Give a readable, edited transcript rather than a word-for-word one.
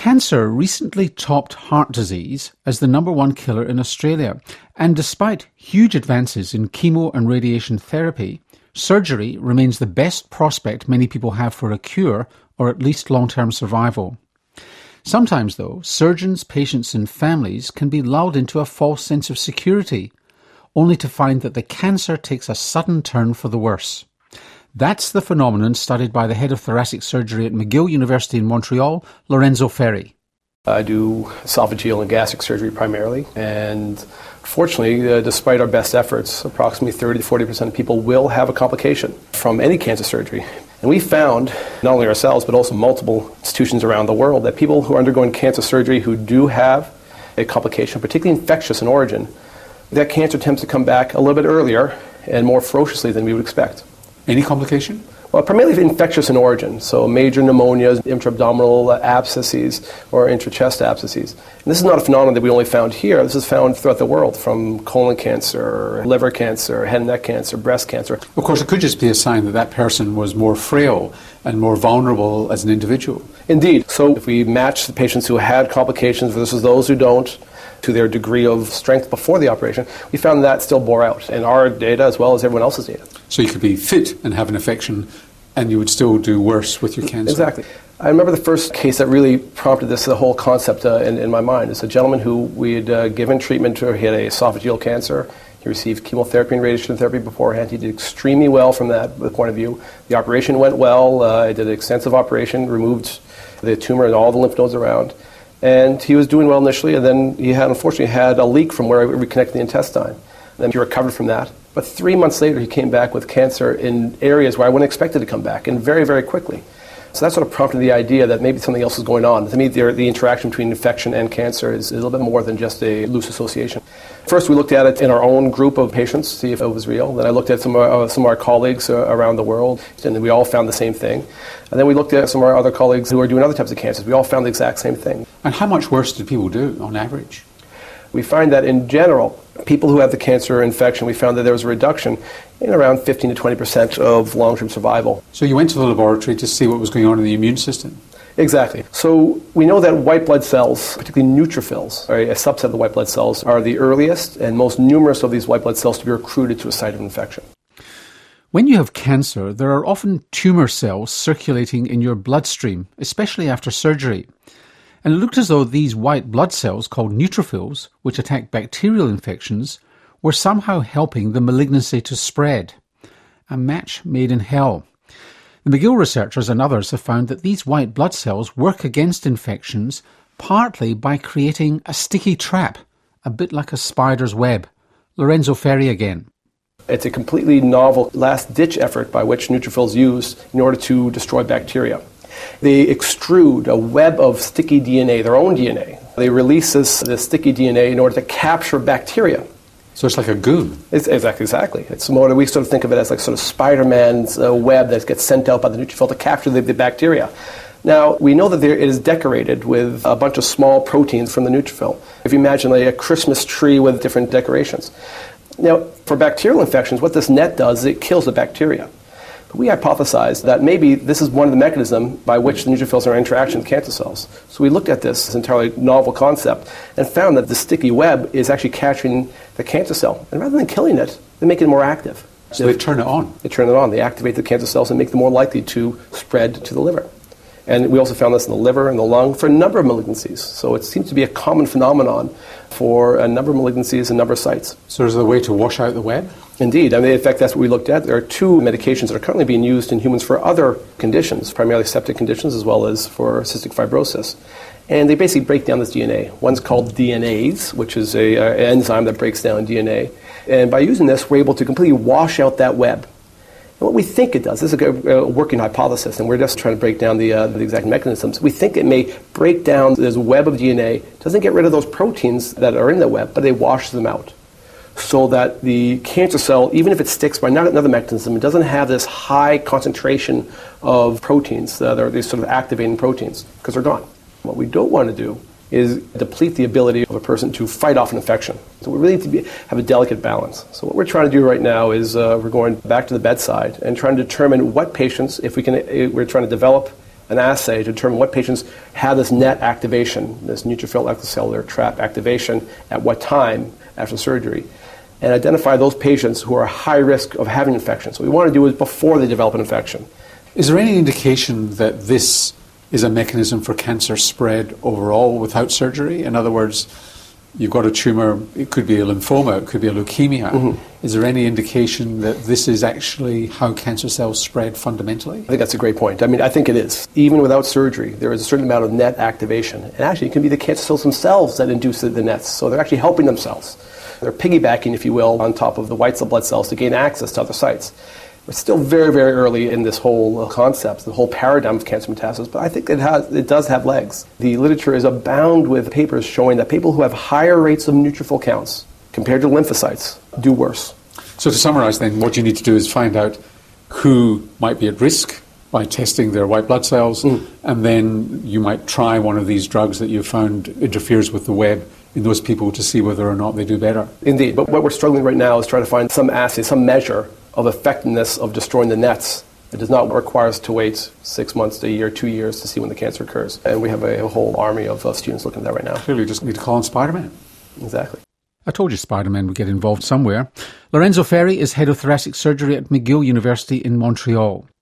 Cancer recently topped heart disease as the number one killer in Australia. And despite huge advances in chemo and radiation therapy, surgery remains the best prospect many people have for a cure or at least long-term survival. Sometimes, though, surgeons, patients and families can be lulled into a false sense of security, only to find that the cancer takes a sudden turn for the worse. That's the phenomenon studied by the head of thoracic surgery at McGill University in Montreal, Lorenzo Ferri. I do esophageal and gastric surgery primarily, and fortunately, despite our best efforts, approximately 30 to 40% of people will have a complication from any cancer surgery. And we found, not only ourselves, but also multiple institutions around the world, that people who are undergoing cancer surgery who do have a complication, particularly infectious in origin, that cancer tends to come back a little bit earlier and more ferociously than we would expect. Any complication? Well, primarily infectious in origin, so major pneumonias, intra-abdominal abscesses, or intra-chest abscesses. And this is not a phenomenon that we only found here. This is found throughout the world, from colon cancer, liver cancer, head and neck cancer, breast cancer. Of course, it could just be a sign that that person was more frail and more vulnerable as an individual. Indeed. So if we match the patients who had complications versus those who don't, to their degree of strength before the operation, we found that still bore out in our data as well as everyone else's data. So you could be fit and have an infection and you would still do worse with your cancer. Exactly. I remember the first case that really prompted this, the whole concept in my mind. It's a gentleman who we had given treatment to. He had esophageal cancer. He received chemotherapy and radiation therapy beforehand. He did extremely well from that point of view. The operation went well. I did an extensive operation, removed the tumor and all the lymph nodes around. And he was doing well initially, and then he unfortunately had a leak from where I reconnected the intestine. And then he recovered from that. But 3 months later, he came back with cancer in areas where I wouldn't expect it to come back, and very, very quickly. So that sort of prompted the idea that maybe something else is going on. To me, the interaction between infection and cancer is a little bit more than just a loose association. First, we looked at it in our own group of patients, see if it was real. Then I looked at some of our colleagues around the world, and we all found the same thing. And then we looked at some of our other colleagues who are doing other types of cancers. We all found the exact same thing. And how much worse did people do on average? We find that in general, people who have the cancer infection, we found that there was a reduction in around 15 to 20% of long-term survival. So you went to the laboratory to see what was going on in the immune system? Exactly. So we know that white blood cells, particularly neutrophils, or a subset of the white blood cells, are the earliest and most numerous of these white blood cells to be recruited to a site of infection. When you have cancer, there are often tumour cells circulating in your bloodstream, especially after surgery. And it looked as though these white blood cells, called neutrophils, which attack bacterial infections, were somehow helping the malignancy to spread. A match made in hell. The McGill researchers and others have found that these white blood cells work against infections partly by creating a sticky trap, a bit like a spider's web. Lorenzo Ferri again. It's a completely novel last-ditch effort by which neutrophils use in order to destroy bacteria. They extrude a web of sticky DNA, their own DNA. They release this sticky DNA in order to capture bacteria. So it's like a goon. It's exactly. It's more, we sort of think of it as like sort of Spider-Man's web that gets sent out by the neutrophil to capture the bacteria. Now, we know that it is decorated with a bunch of small proteins from the neutrophil. If you imagine like a Christmas tree with different decorations. Now, for bacterial infections, what this net does is it kills the bacteria. But we hypothesized that maybe this is one of the mechanisms by which the neutrophils are in interaction with cancer cells. So we looked at this entirely novel concept and found that the sticky web is actually capturing the cancer cell. And rather than killing it, they make it more active. So they turn it on. They turn it on. They activate the cancer cells and make them more likely to spread to the liver. And we also found this in the liver and the lung for a number of malignancies. So it seems to be a common phenomenon for a number of malignancies and a number of sites. So is there a way to wash out the web? Indeed. I mean, in fact, that's what we looked at. There are two medications that are currently being used in humans for other conditions, primarily septic conditions as well as for cystic fibrosis. And they basically break down this DNA. One's called DNase, which is an enzyme that breaks down DNA. And by using this, we're able to completely wash out that web. And what we think it does, this is a working hypothesis, and we're just trying to break down the exact mechanisms. We think it may break down this web of DNA, doesn't get rid of those proteins that are in the web, but it washes them out. So that the cancer cell, even if it sticks by another mechanism, it doesn't have this high concentration of proteins that are these sort of activating proteins, because they're gone. What we don't want to do is deplete the ability of a person to fight off an infection. So we really need to have a delicate balance. So what we're trying to do right now is we're going back to the bedside and trying to determine what patients, if we can, we're trying to develop an assay to determine what patients have this NET activation, this neutrophil extracellular trap activation, at what time after surgery, and identify those patients who are high risk of having infection. So what we want to do is before they develop an infection. Is there any indication that this is a mechanism for cancer spread overall without surgery? In other words, you've got a tumour, it could be a lymphoma, it could be a leukemia. Mm-hmm. Is there any indication that this is actually how cancer cells spread fundamentally? I think that's a great point. I mean, I think it is. Even without surgery, there is a certain amount of NET activation. And actually, it can be the cancer cells themselves that induce the NETs. So they're actually helping themselves. They're piggybacking, if you will, on top of the white cell blood cells to gain access to other sites. We're still very, very early in this whole concept, the whole paradigm of cancer metastasis, but I think it does have legs. The literature is abound with papers showing that people who have higher rates of neutrophil counts compared to lymphocytes do worse. So to summarise then, what you need to do is find out who might be at risk by testing their white blood cells, and then you might try one of these drugs that you've found interferes with the web in those people to see whether or not they do better. Indeed, but what we're struggling right now is trying to find some assay, some measure of effectiveness of destroying the NETs. It does not require us to wait 6 months to a year, 2 years to see when the cancer occurs. And we have a whole army of students looking at that right now. Clearly, you just need to call on Spider-Man. Exactly. I told you Spider-Man would get involved somewhere. Lorenzo Ferri is head of thoracic surgery at McGill University in Montreal.